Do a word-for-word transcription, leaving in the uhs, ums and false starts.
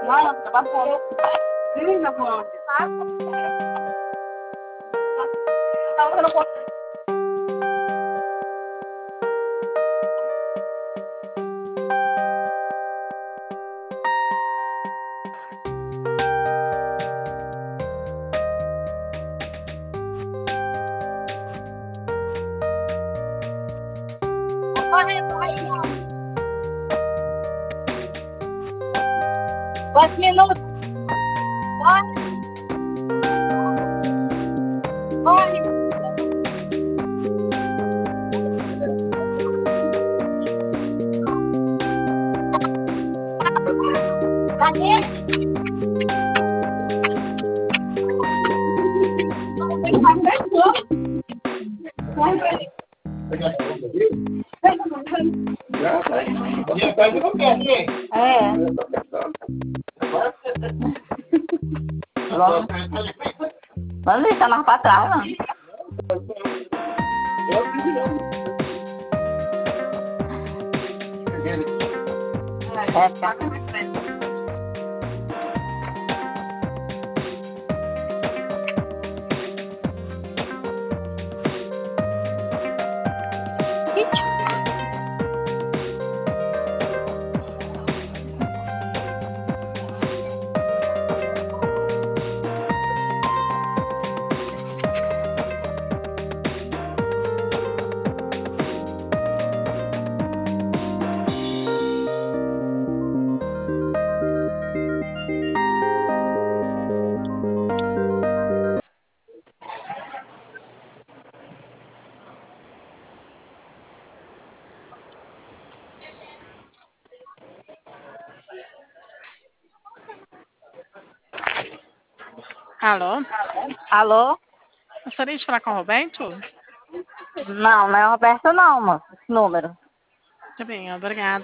Não, tá bastante. Sim, tá bom. Não, eu não posso. Quatro minutos. Corre. Corre. Cadê? É. Vamos deixar mais pra trás, não. É, tá. Alô? Alô? Gostaria de falar com o Roberto? Não, não é o Roberto não, moço, esse número. Muito bem, obrigada.